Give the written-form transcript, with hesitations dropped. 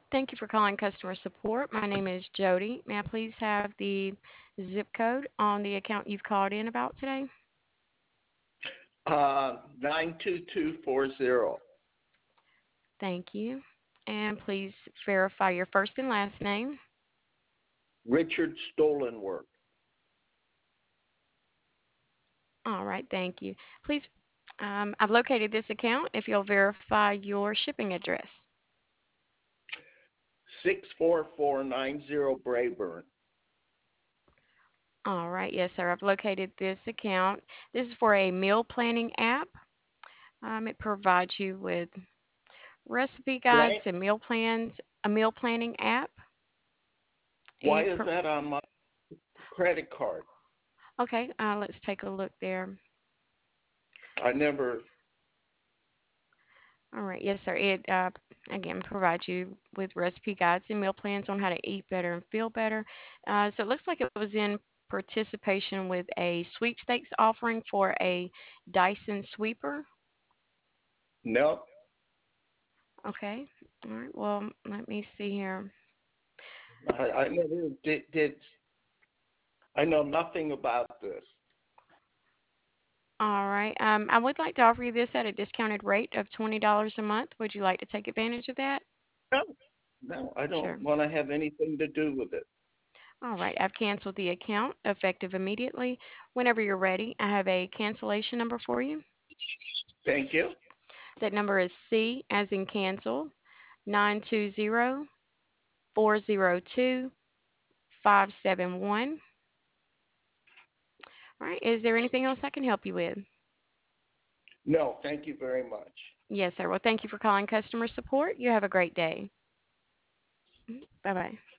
Thank you for calling customer support. My name is Jody. May I please have the zip code on the account you've called in about today? 92240. Thank you. And please verify your first and last name. Richard Stolenworth. All right, thank you. Please, I've located this account. If you'll verify your shipping address. 64490 Brayburn. All right, yes, sir. I've located this account. This is for a meal planning app. It provides you with recipe guides Right? and meal plans, a meal planning app. Why It is pro- that on my credit card? okay, let's take a look there. I never. All right, yes, sir. It again provides you with recipe guides and meal plans on how to eat better and feel better. So it looks like it was in participation with a sweepstakes offering for a Dyson sweeper. No, Okay. All right. Well, let me see here. I never did. I know nothing about this. All right. I would like to offer you this at a discounted rate of $20 a month. Would you like to take advantage of that? No, no, I don't Sure. want to have anything to do with it. All right. I've canceled the account effective immediately. Whenever you're ready, I have a cancellation number for you. Thank you. That number is C as in cancel 920-402-571. All right. Is there anything else I can help you with? No, thank you very much. Yes, sir. Well, thank you for calling customer support. You have a great day. Bye bye.